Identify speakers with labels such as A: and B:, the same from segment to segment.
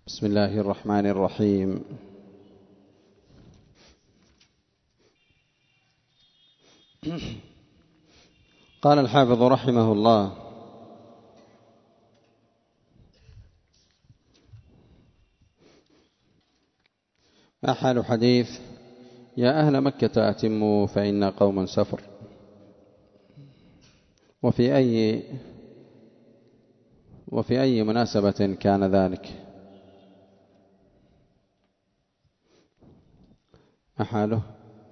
A: بسم الله الرحمن الرحيم. قال الحافظ رحمه الله: ما حال حديث يا أهل مكة أتموا فإن قوم سفر؟ وفي أي مناسبة كان ذلك؟ ما حاله؟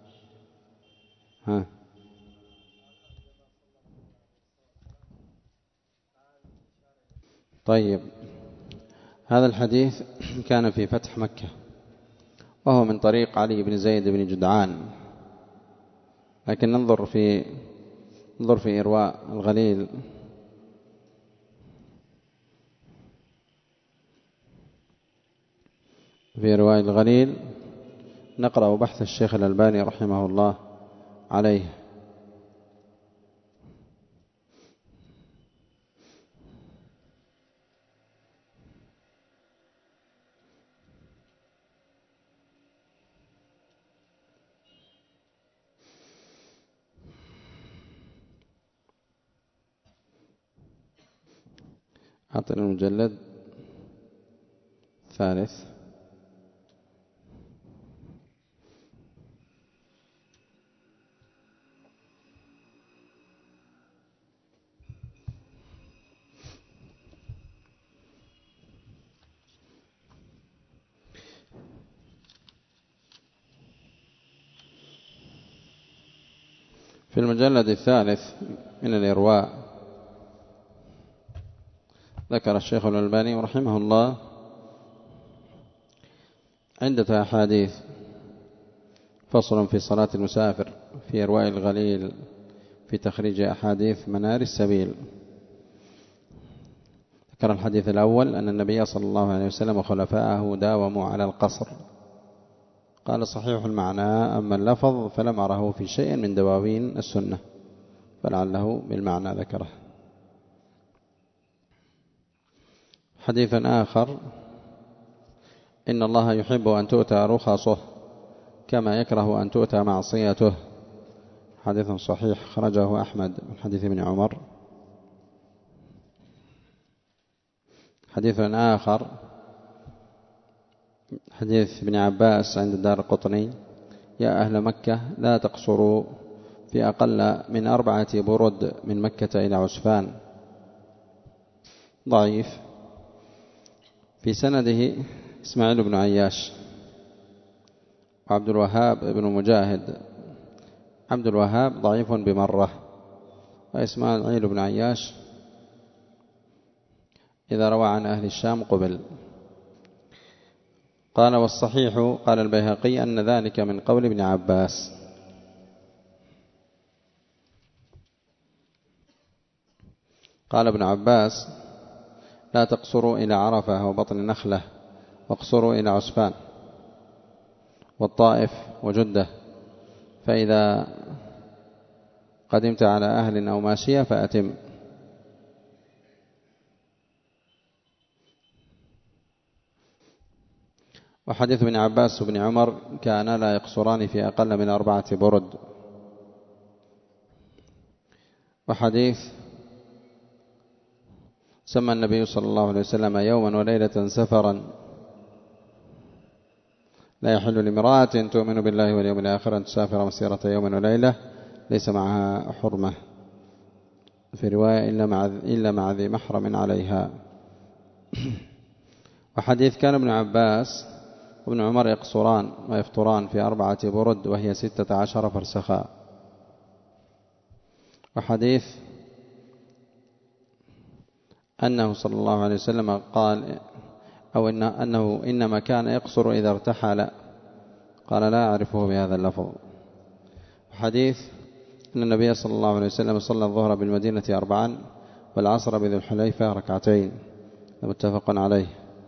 A: طيب، هذا الحديث كان في فتح مكة، وهو من طريق علي بن زيد بن جدعان، لكن ننظر في إرواء الغليل نقرأ بحث الشيخ الألباني رحمه الله عليه. أعطنا المجلد الثالث. في المجلد الثالث من الإرواء ذكر الشيخ الألباني رحمه الله عدة أحاديث. فصل في صلاة المسافر في إرواء الغليل في تخريج أحاديث منار السبيل. ذكر الحديث الأول أن النبي صلى الله عليه وسلم وخلفاءه داوموا على القصر. قال صحيح المعنى، أما اللفظ فلم أره في شيء من دواوين السنة، فلعله بالمعنى ذكره. حديث آخر: إن الله يحب أن تؤتى رخصه كما يكره أن تؤتى معصيته. حديث صحيح خرجه أحمد من حديث ابن عمر. حديث آخر حديث ابن عباس عند الدارقطني: يا أهل مكة لا تقصروا في أقل من 4 برد من مكة إلى عسفان. ضعيف. في سنده إسماعيل بن عياش وعبد الوهاب بن مجاهد. عبد الوهاب ضعيف بمرة، وإسماعيل بن عياش إذا روى عن أهل الشام قبل. قال: والصحيح قال البيهقي أن ذلك من قول ابن عباس. قال ابن عباس: لا تقصروا إلى عرفة وبطن نخلة، واقصروا إلى عسفان والطائف وجدة، فإذا قدمت على أهل أو ماشية فأتم. وحديث ابن عباس وابن عمر كانا لا يقصران في أقل من 4 برد. وحديث سمى النبي صلى الله عليه وسلم يوما وليلة سفرا، لا يحل لامرأة تؤمن بالله واليوم الآخر أن تسافر مسيرة يوم وليلة ليس معها حرمة، في رواية إلا مع ذي محرم عليها. وحديث كان ابن عباس وابن عمر يقصران ويفطران في 4 برد وهي 16 فرسخا. وحديث أنه صلى الله عليه وسلم قال أنه إنما كان يقصر إذا ارتحل. قال: لا أعرفه بهذا اللفظ. وحديث أن النبي صلى الله عليه وسلم صلى الظهر بالمدينة 4 والعصر بذي الحليفة 2 متفق عليه.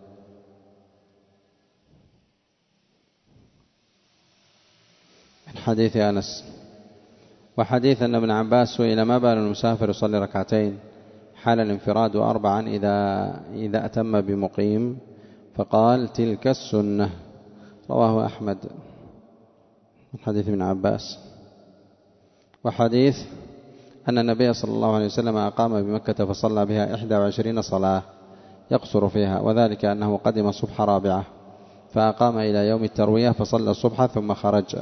A: حديث أنس. وحديث أن ابن عباس سئل: ما بال المسافر يصلي 2 حال الانفراد و4 إذا أتم بمقيم؟ فقال تلك السنة. رواه أحمد من حديث ابن عباس. وحديث أن النبي صلى الله عليه وسلم أقام بمكة فصلى بها 21 صلاة يقصر فيها، وذلك أنه قدم الصبح رابعة فأقام إلى يوم التروية فصلى الصبح ثم خرج.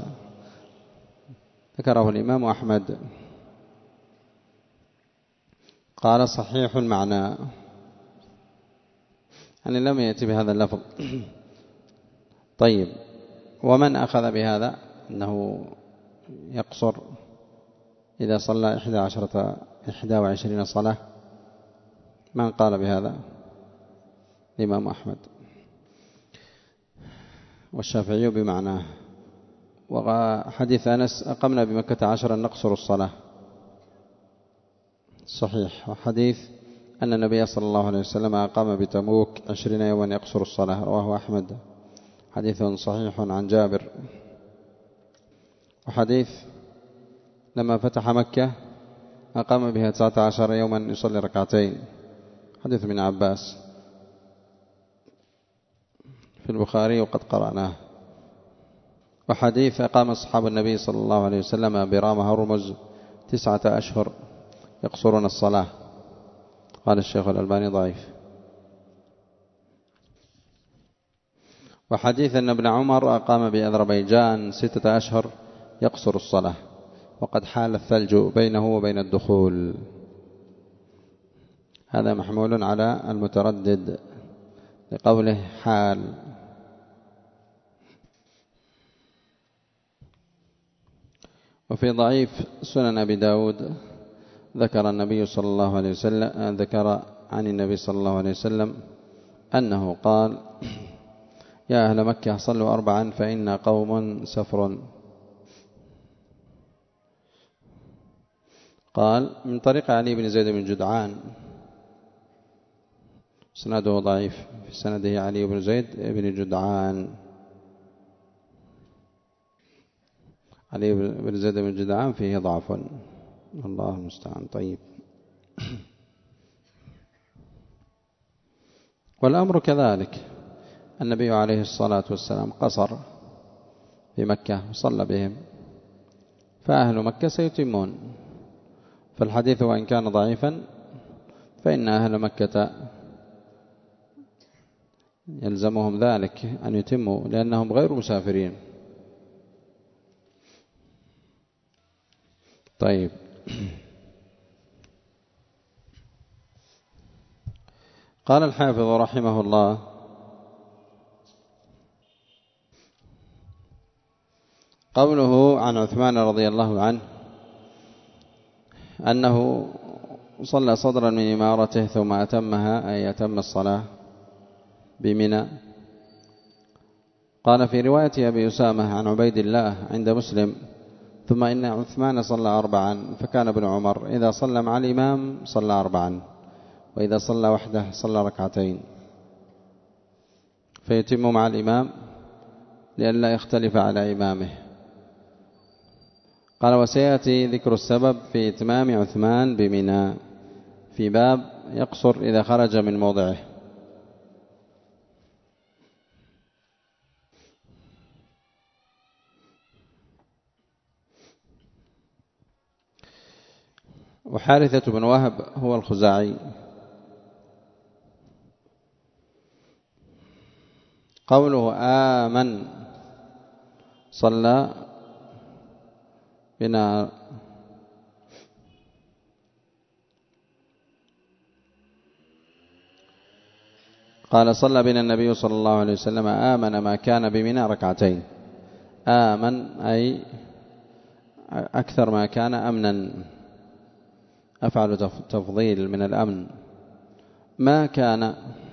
A: ذكره الإمام أحمد. قال صحيح المعنى، يعني لم يأتي بهذا اللفظ. طيب، ومن أخذ بهذا أنه يقصر إذا صلى 21 صلاة؟ من قال بهذا؟ الإمام أحمد والشافعي بمعناه. وحديث أنس أقمنا بمكة 10 نقصر الصلاة صحيح. وحديث أن النبي صلى الله عليه وسلم أقام بتبوك 20 يوما يقصر الصلاة، رواه أحمد، حديث صحيح عن جابر. وحديث لما فتح مكة أقام بها 19 يوما يصلي ركعتين، حديث ابن عباس في البخاري وقد قرأناه. وحديث أقام أصحاب النبي صلى الله عليه وسلم برام هرمز 9 أشهر يقصرون الصلاة، قال الشيخ الألباني ضعيف. وحديث أن ابن عمر أقام بأذربيجان 6 أشهر يقصر الصلاة وقد حال الثلج بينه وبين الدخول، هذا محمول على المتردد لقوله حال. وفي ضعيف سنن أبي داود ذكر عن النبي صلى الله عليه وسلم أنه قال يا أهل مكة صلوا 4 فإن قوم سفر. قال من طريق علي بن زيد بن جدعان، سنده ضعيف، في سنده علي بن زيد بن جدعان، علي بن زيد بن جدعان فيه ضعف، الله المستعان. طيب، والأمر كذلك، النبي عليه الصلاة والسلام قصر في مكة وصلى بهم، فأهل مكة سيتمون. فالحديث وإن كان ضعيفا فإن أهل مكة يلزمهم ذلك أن يتموا لأنهم غير مسافرين. طيب، قال الحافظ رحمه الله قوله عن عثمان رضي الله عنه أنه صلى صدرا من إمارته ثم أتمها، أي أتم الصلاة بمنى. قال في رواية أبي أسامة عن عبيد الله عند مسلم ثم إن عثمان صلى 4 فكان ابن عمر إذا صلى مع الإمام صلى 4 وإذا صلى وحده صلى 2 فيتم مع الإمام لئلا يختلف على إمامه. قال وسيأتي ذكر السبب في إتمام عثمان بمنى في باب يقصر إذا خرج من موضعه. وحارثة بن وهب هو الخزاعي. قوله آمن صلى بنا، قال صلى بنا النبي صلى الله عليه وسلم آمن ما كان بمنى 2. آمن أي أكثر ما كان أمنا، أفعل تفضيل من الأمن. ما كان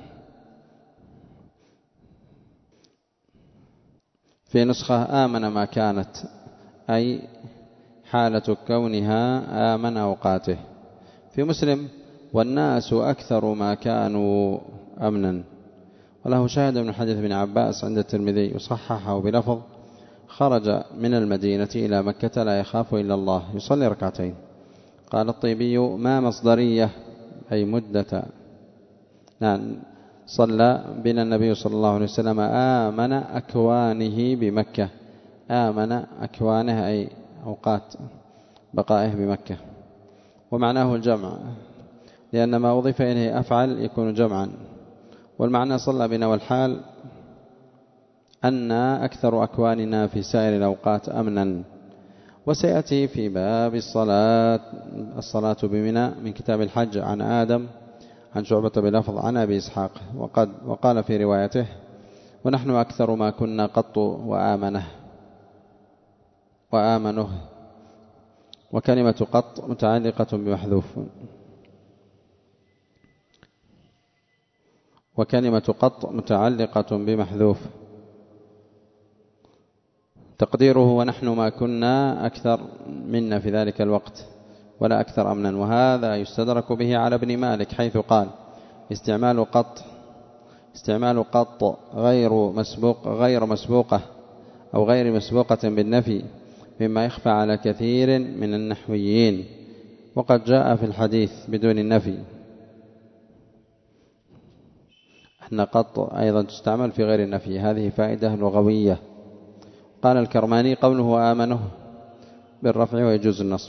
A: في نسخة آمن ما كانت، أي حالة كونها آمن أوقاته. في مسلم والناس أكثر ما كانوا أمنا. وله شاهد من حديث ابن عباس عند الترمذي وصححه بلفظ خرج من المدينة إلى مكة لا يخاف إلا الله يصلي 2. قال الطيبي ما مصدرية أي مدة، نعم صلى بنا النبي صلى الله عليه وسلم آمن أكوانه بمكة. آمن أكوانه أي أوقات بقائه بمكة، ومعناه الجمع، لأن ما أضيف إليه أفعل يكون جمعا. والمعنى صلى بنا، والحال أن أكثر أكواننا في سائر الأوقات أمنا. وسيأتي في باب الصلاة بمنى من كتاب الحج عن آدم عن شعبة بلفظ عن أبي إسحاق وقال في روايته: ونحن أكثر ما كنا قط وآمنه. وكلمة قط متعلقة بمحذوف، وكلمة قط متعلقة بمحذوف تقديره ونحن ما كنا أكثر منا في ذلك الوقت ولا أكثر أمنا. وهذا يستدرك به على ابن مالك حيث قال: استعمال قط غير مسبوقة أو غير مسبوقة بالنفي مما يخفى على كثير من النحويين، وقد جاء في الحديث بدون النفي أن قط أيضا تستعمل في غير النفي. هذه فائدة لغوية. قال الكرماني: قوله آمنه بالرفع ويجوز النصب.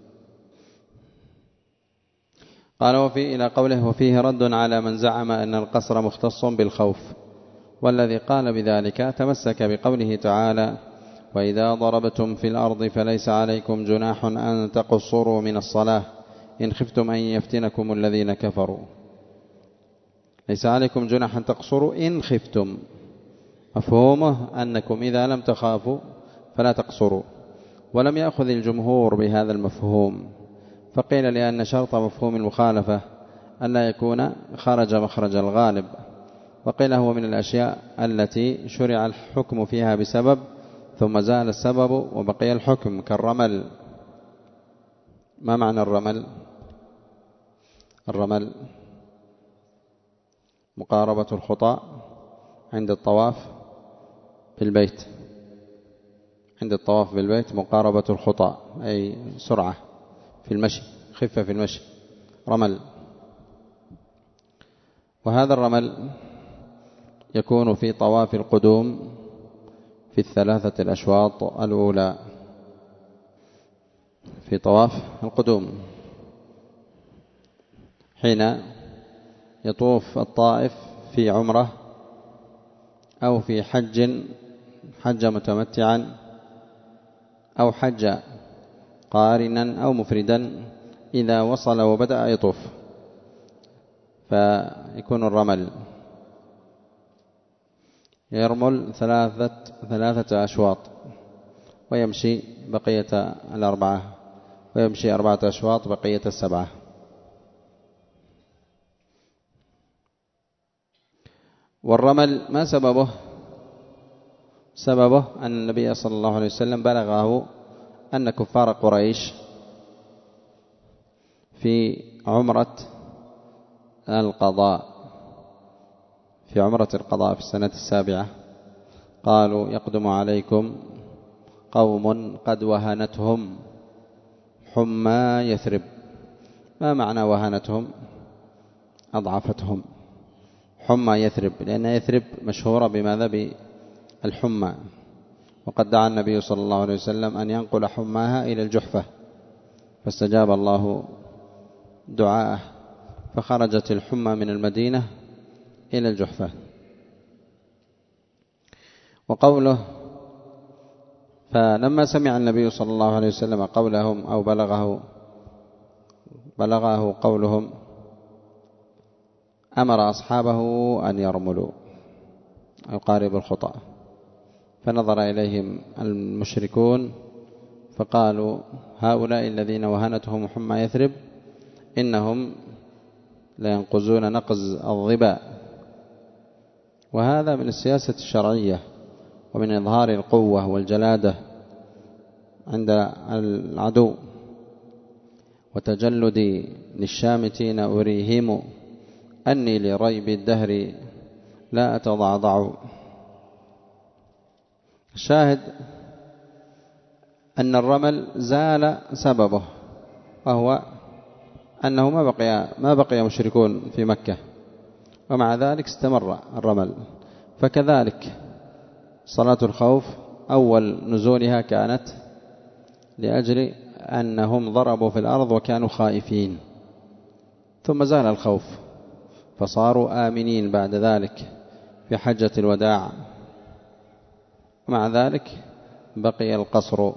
A: قال: إلى قوله: وفيه رد على من زعم أن القصر مختص بالخوف، والذي قال بذلك تمسك بقوله تعالى: وإذا ضربتم في الأرض فليس عليكم جناح أن تقصروا من الصلاة إن خفتم أن يفتنكم الذين كفروا. ليس عليكم جناح أن تقصروا إن خفتم، مفهومه أنكم إذا لم تخافوا فلا تقصروا. ولم يأخذ الجمهور بهذا المفهوم، فقيل لأن شرط مفهوم المخالفة أن لا يكون خرج مخرج الغالب، وقيل هو من الأشياء التي شرع الحكم فيها بسبب ثم زال السبب وبقي الحكم، كالرمل. ما معنى الرمل؟ الرمل مقاربة الخطى عند الطواف بالبيت. عند الطواف بالبيت مقاربة الخطى أي سرعة في المشي، خفة في المشي، رمل. وهذا الرمل يكون في طواف القدوم في 3 الأشواط الأولى. في طواف القدوم حين يطوف الطائف في عمره أو في حج متمتعا أو حج قارنا أو مفردا، إذا وصل وبدأ يطوف فيكون الرمل. يرمل 3 أشواط ويمشي بقية 4، ويمشي 4 أشواط بقية 7. والرمل ما سببه؟ سببه أن النبي صلى الله عليه وسلم بلغه أن كفار قريش في عمرة القضاء في السنة 7 قالوا: يقدم عليكم قوم قد وهنتهم حمى يثرب. ما معنى وهنتهم؟ أضعفتهم. حمى يثرب لأن يثرب مشهورة بماذا؟ بالحمى، وقد دعا النبي صلى الله عليه وسلم أن ينقل حماها إلى الجحفة، فاستجاب الله دعاءه، فخرجت الحمى من المدينة إلى الجحفة. وقوله: فلما سمع النبي صلى الله عليه وسلم قولهم أو بلغه قولهم أمر أصحابه أن يرملوا يقارب الخطأ، فنظر إليهم المشركون فقالوا: هؤلاء الذين وهنتهم حمى يثرب إنهم لينقزون نقز الظباء. وهذا من السياسة الشرعية ومن إظهار القوة والجلادة عند العدو، وتجلد للشامتين أريهم أني لريب الدهر لا أتضعضع. الشاهد أن الرمل زال سببه، وهو أنه ما بقي مشركون في مكة، ومع ذلك استمر الرمل. فكذلك صلاة الخوف أول نزولها كانت لأجل أنهم ضربوا في الأرض وكانوا خائفين، ثم زال الخوف فصاروا آمنين بعد ذلك في حجة الوداع، ومع ذلك بقي القصر.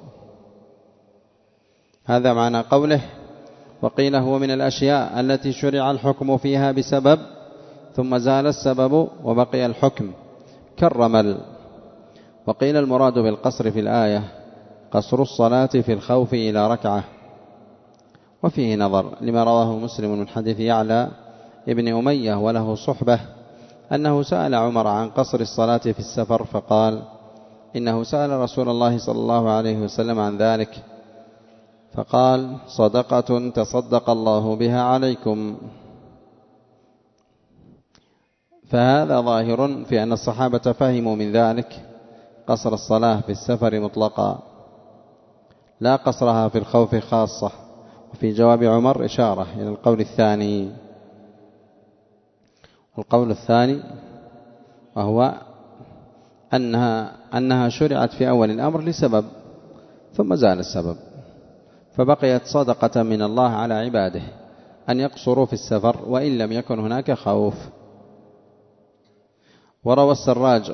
A: هذا معنى قوله وقيل هو من الأشياء التي شرع الحكم فيها بسبب ثم زال السبب وبقي الحكم كالرمل. وقيل المراد بالقصر في الآية قصر الصلاة في الخوف إلى ركعة. وفيه نظر لما رواه مسلم من حديث يعلى ابن أمية وله صحبة أنه سأل عمر عن قصر الصلاة في السفر فقال إنه سأل رسول الله صلى الله عليه وسلم عن ذلك فقال صدقة تصدق الله بها عليكم. فهذا ظاهر في أن الصحابة فهموا من ذلك قصر الصلاة في السفر مطلقا لا قصرها في الخوف خاصة. وفي جواب عمر إشارة إلى القول الثاني. القول الثاني وهو أنها شرعت في أول الأمر لسبب ثم زال السبب، فبقيت صدقة من الله على عباده أن يقصروا في السفر وإن لم يكن هناك خوف. وروى السراج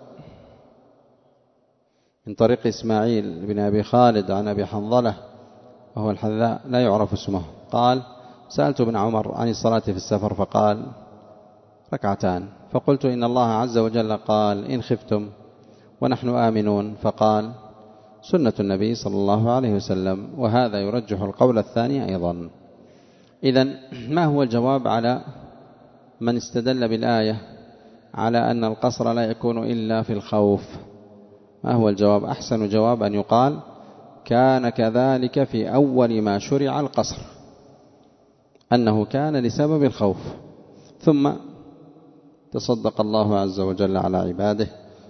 A: من طريق إسماعيل بن أبي خالد عن أبي حنظلة وهو الحذاء لا يعرف اسمه قال سألت ابن عمر عن الصلاة في السفر فقال ركعتان، فقلت إن الله عز وجل قال إن خفتم ونحن آمنون، فقال سنة النبي صلى الله عليه وسلم، وهذا يرجح القول الثاني أيضا. إذن ما هو الجواب على من استدل بالآية على أن القصر لا يكون إلا في الخوف؟ ما هو الجواب؟ أحسن جواب أن يقال كان كذلك في أول ما شرع القصر، أنه كان لسبب الخوف ثم تصدق الله عز وجل على عباده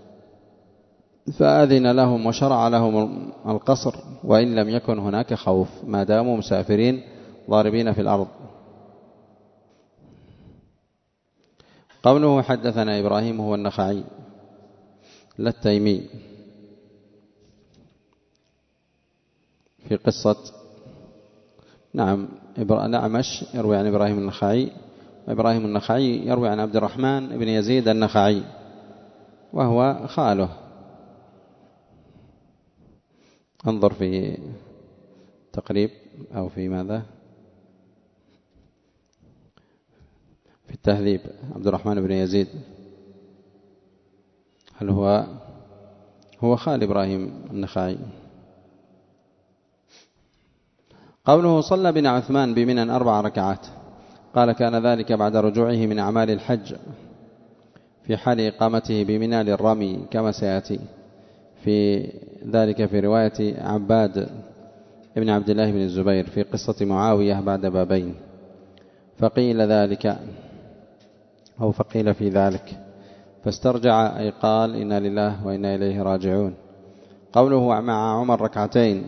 A: فأذن لهم وشرع لهم القصر وإن لم يكن هناك خوف ما داموا مسافرين ضاربين في الأرض. قوله حدثنا إبراهيم هو النخعي لا التيمي في قصة نعمش يروي عن إبراهيم النخعي، وإبراهيم النخعي يروي عن عبد الرحمن بن يزيد النخعي وهو خاله. انظر في تقريب أو في ماذا في التهذيب عبد الرحمن بن يزيد هل هو خال إبراهيم النخعي. قوله صلى بنا عثمان بمنى 4 ركعات قال كان ذلك بعد رجوعه من أعمال الحج في حال إقامته بمنى للرمي كما سيأتي في ذلك في رواية عباد ابن عبد الله بن الزبير في قصة معاوية بعد بابين. فقيل في ذلك فاسترجع أي قال إنا لله وإنا إليه راجعون. قوله مع عمر 2 ركعتين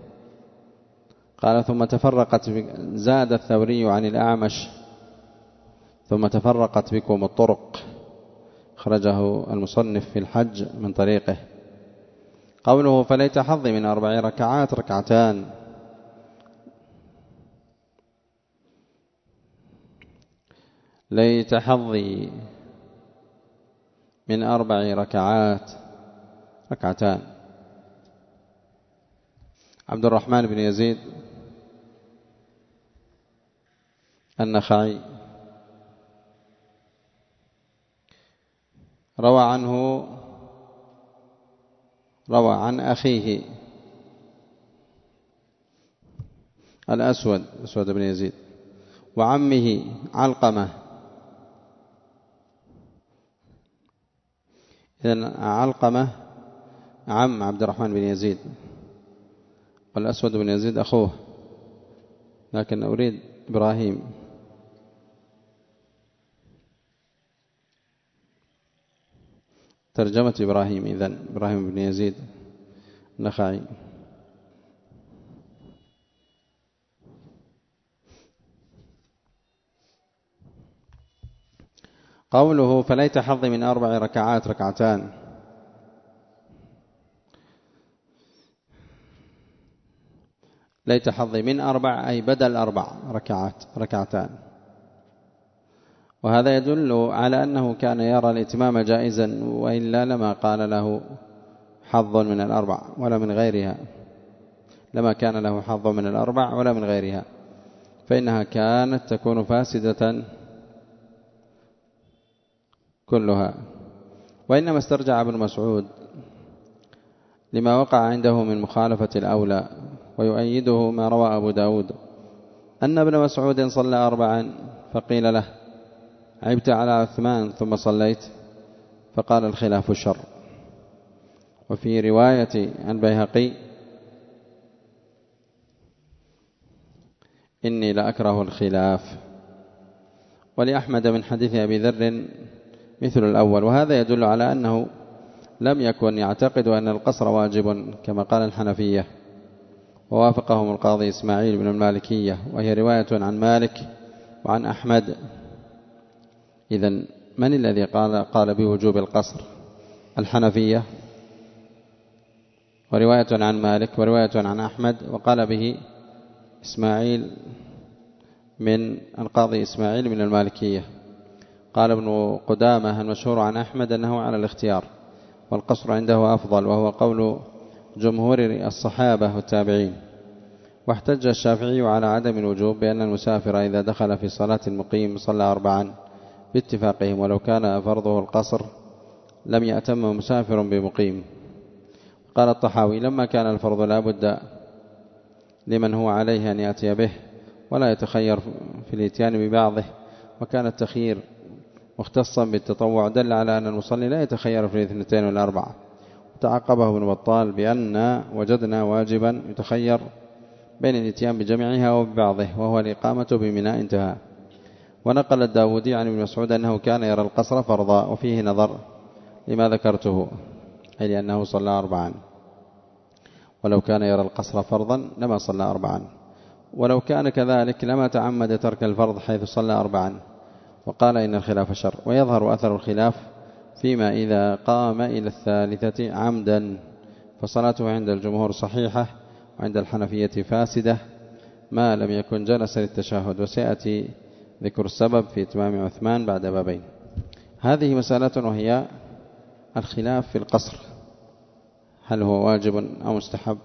A: قال ثم تفرقت زاد الثوري عن الأعمش ثم تفرقت بكم الطرق خرجه المصنف في الحج من طريقه. قوله فليت حظي من 4 ركعات 2 ركعتان ليت حظي من 4 ركعات 2 ركعتان. عبد الرحمن بن يزيد النخعي روى عن أخيه الأسود بن يزيد وعمه علقمة. إذن علقمة عم عبد الرحمن بن يزيد والأسود بن يزيد أخوه، لكن أريد إبراهيم. ترجمة إبراهيم إذن إبراهيم بن يزيد النخعي. قوله فليت حظي من 4 ركعات ركعتان، ليت حظي من 4 أي بدل 4 ركعات ركعتان، وهذا يدل على أنه كان يرى الإتمام جائزا، وإلا لما قال له حظ من 4 ولا من غيرها، لما كان له حظ من 4 ولا من غيرها، فإنها كانت تكون فاسدة كلها. وإنما استرجع ابن مسعود لما وقع عنده من مخالفة الأولى، ويؤيده ما روى أبو داود أن ابن مسعود صلى 4 فقيل له عبت على عثمان ثم صليت، فقال الخلاف شر. وفي رواية البيهقي إني لأكره الخلاف. ولأحمد من حديث أبي ذر مثل الأول، وهذا يدل على أنه لم يكن يعتقد أن القصر واجب كما قال الحنفية، ووافقهم القاضي إسماعيل بن المالكية، وهي رواية عن مالك وعن أحمد. إذن من الذي قال بوجوب القصر؟ الحنفية، ورواية عن مالك ورواية عن أحمد، وقال به إسماعيل من القاضي إسماعيل من المالكية. قال ابن قدامة المشهور عن أحمد أنه على الاختيار، والقصر عنده أفضل، وهو قول جمهور الصحابة والتابعين. واحتج الشافعي على عدم الوجوب بأن المسافر إذا دخل في صلاة المقيم صلى 4 باتفاقهم، ولو كان فرضه القصر لم يأتم مسافر بمقيم. قال الطحاوي لما كان الفرض لا بد لمن هو عليه أن يأتي به ولا يتخير في الاتيان ببعضه، وكان التخيير مختصا بالتطوع، دل على أن المصلي لا يتخير في 2 و4. تعقبه ابن بطال بأن وجدنا واجبا يتخير بين الاتيان بجميعها وببعضه، وهو الإقامة بمنى، انتهى. ونقل الداودي عن ابن مسعود أنه كان يرى القصر فرضا، وفيه نظر لما ذكرته، أي لأنه صلى 4. ولو كان يرى القصر فرضا لما صلى 4، ولو كان كذلك لما تعمد ترك الفرض حيث صلى 4. وقال إن الخلاف شر. ويظهر أثر الخلاف فيما إذا قام إلى 3 عمدا، فصلاته عند الجمهور صحيحة، وعند الحنفية فاسدة ما لم يكن جلس للتشهد، وسيأتي ذكر السبب في إتمام عثمان بعد بابين. هذه مسألة، وهي الخلاف في القصر، هل هو واجب أو مستحب؟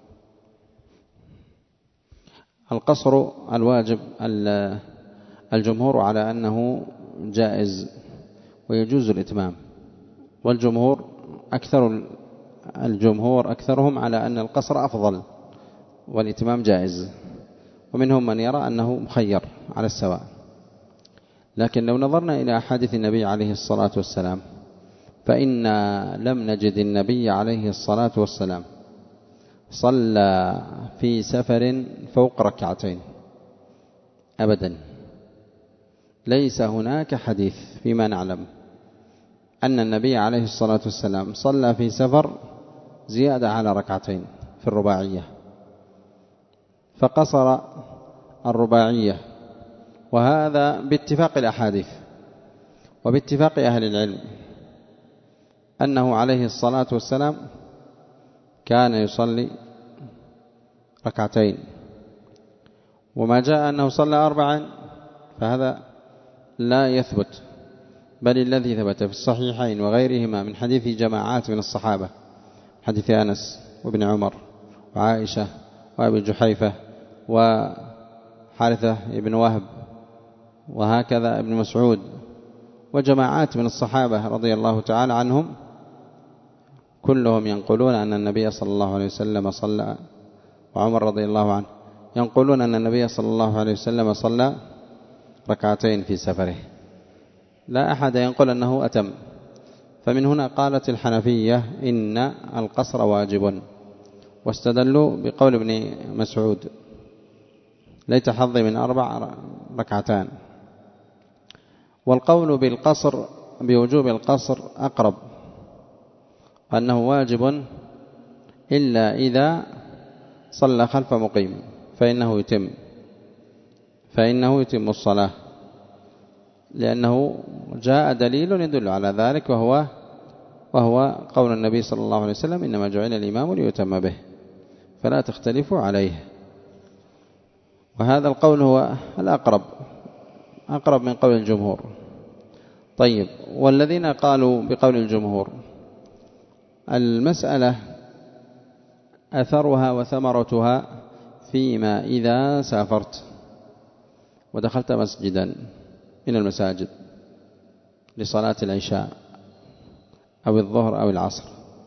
A: القصر الواجب الجمهور على أنه جائز ويجوز الإتمام، والجمهور أكثرهم على أن القصر أفضل والإتمام جائز، ومنهم من يرى أنه مخير على السواء. لكن لو نظرنا إلى أحاديث النبي عليه الصلاة والسلام، فإنا لم نجد النبي عليه الصلاة والسلام صلى في سفر فوق 2 أبدا. ليس هناك حديث فيما نعلم أن النبي عليه الصلاة والسلام صلى في سفر زيادة على 2 في الرباعية، فقصر الرباعية، وهذا باتفاق الأحاديث وباتفاق أهل العلم أنه عليه الصلاة والسلام كان يصلي 2. وما جاء أنه صلى 4 فهذا لا يثبت، بل الذي ثبت في الصحيحين وغيرهما من حديث جماعات من الصحابة، حديث أنس وابن عمر وعائشة وأبي جحيفة وحارثة ابن وهب، وهكذا ابن مسعود، وجماعات من الصحابة رضي الله تعالى عنهم، كلهم ينقلون أن النبي صلى الله عليه وسلم صلى، وعمر رضي الله عنه ينقلون أن النبي صلى الله عليه وسلم صلى 2 في سفره، لا أحد ينقل أنه أتم. فمن هنا قالت الحنفية إن القصر واجب، واستدلوا بقول ابن مسعود ليت حظي من 4 2. والقول بالقصر بوجوب القصر أقرب، أنه واجب إلا إذا صلى خلف مقيم فإنه يتم الصلاة، لأنه جاء دليل يدل على ذلك وهو قول النبي صلى الله عليه وسلم إنما جعل الإمام ليتم به فلا تختلفوا عليه. وهذا القول هو الأقرب من قول الجمهور. طيب، والذين قالوا بقول الجمهور المسألة أثرها وثمرتها فيما إذا سافرت ودخلت مسجدا من المساجد لصلاة العشاء أو الظهر أو العصر،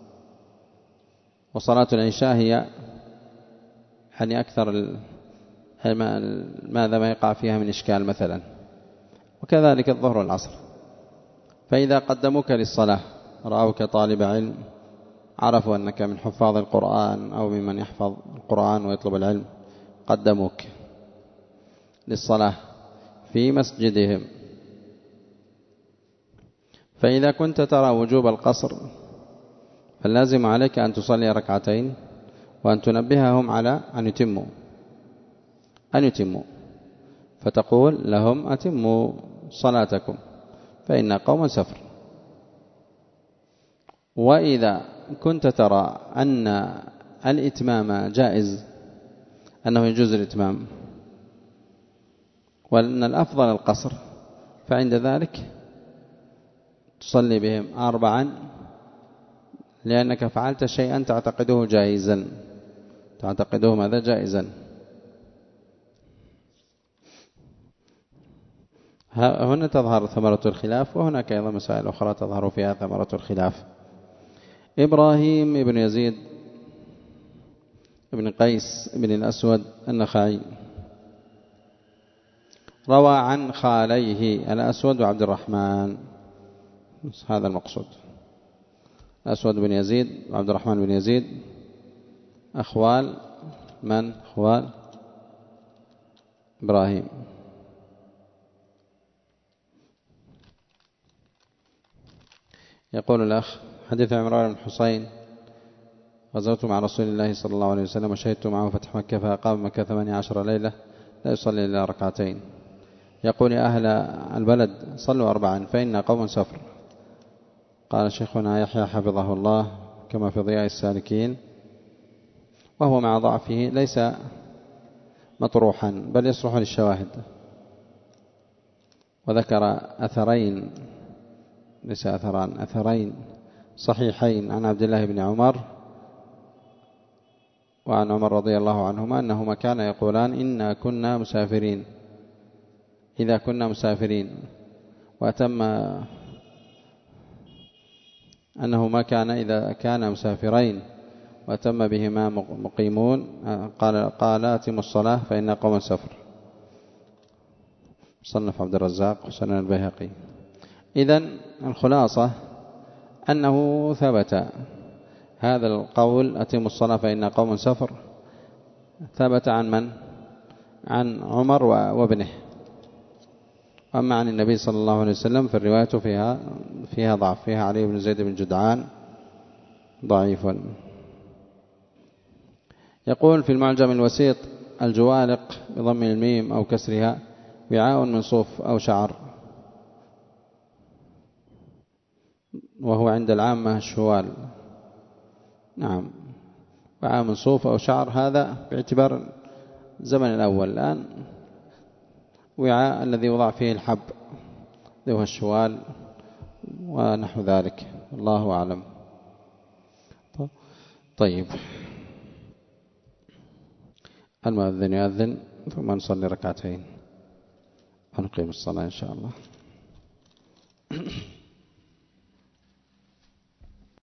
A: وصلاة العشاء هي يعني أكثر ماذا ما يقع فيها من إشكال مثلا، وكذلك الظهر والعصر. فإذا قدموك للصلاة رأوك طالب علم، عرفوا أنك من حفاظ القرآن أو ممن يحفظ القرآن ويطلب العلم، قدموك للصلاة في مسجدهم. فإذا كنت ترى وجوب القصر فاللازم عليك أن تصلي ركعتين وأن تنبههم على أن يتموا فتقول لهم أتموا صلاتكم فإن قوم سفر. وإذا كنت ترى أن الإتمام جائز، أنه يجوز الإتمام وأن الأفضل القصر، فعند ذلك تصلي بهم 4 لأنك فعلت شيئا تعتقده جائزا، تعتقده ماذا جائزا. هنا تظهر ثمرة الخلاف، وهناك أيضا مسائل أخرى تظهر فيها ثمرة الخلاف. إبراهيم بن يزيد بن قيس بن الأسود النخعي روى عن خاليه الأسود وعبد الرحمن، هذا المقصود، الأسود بن يزيد وعبد الرحمن بن يزيد أخوال من؟ أخوال إبراهيم. يقول الأخ: حديث عمران بن حسين: غزوت مع رسول الله صلى الله عليه وسلم وشهدت معه فتح مكة، فأقام مكة 18 ليلة لا يصلي إلا ركعتين، يقول: يا أهل البلد صلوا 4 فإن قوم سفر. قال شيخنا يحيى حفظه الله كما في ضياء السالكين: وهو مع ضعفه ليس مطروحا بل يصلح للشواهد. وذكر أثرين، ليس أثران، أثرين صحيحين عن عبد الله بن عمر وعن عمر رضي الله عنهما أنهما كان يقولان: إنا كنا مسافرين إذا كنا مسافرين، وأتم أنه ما كان إذا كان مسافرين وأتم بهما مقيمون، قال: أتموا الصلاة فإن قوم سفر. صنف عبد الرزاق وسنن البيهقي. إذن الخلاصة أنه ثبت هذا القول: أتموا الصلاة فإن قوم سفر، ثبت عن من؟ عن عمر وابنه. أما عن النبي صلى الله عليه وسلم فالرواية فيها ضعف، فيها علي بن زيد بن جدعان ضعيف. يقول في المعجم الوسيط: الجوالق بضم الميم أو كسرها وعاء من صوف أو شعر، وهو عند العامة الشوال. نعم، وعاء من صوف أو شعر، هذا باعتبار الزمن الأول. الآن وعاء الذي وضع فيه الحب اللي هو الشوال ونحو ذلك، الله أعلم. طيب، المؤذن يؤذن ثم نصلي ركعتين ونقيم الصلاة إن شاء الله.